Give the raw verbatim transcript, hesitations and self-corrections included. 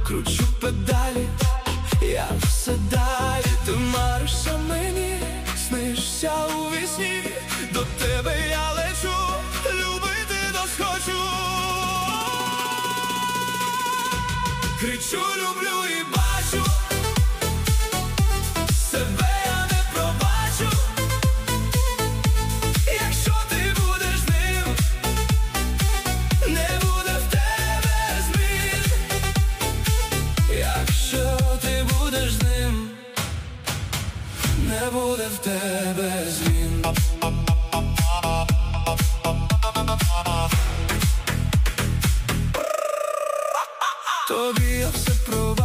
кручу педалі, я все далі. Ти маришся мені, снишся у вісні, до тебе я лечу, любити досхочу. Кричу, люблю і бачу, себе я не пробачу. Якщо ти будеш з ним, не буде в тебе змін. Якщо ти будеш з ним, не буде в тебе змін. Тобі я все пробачу.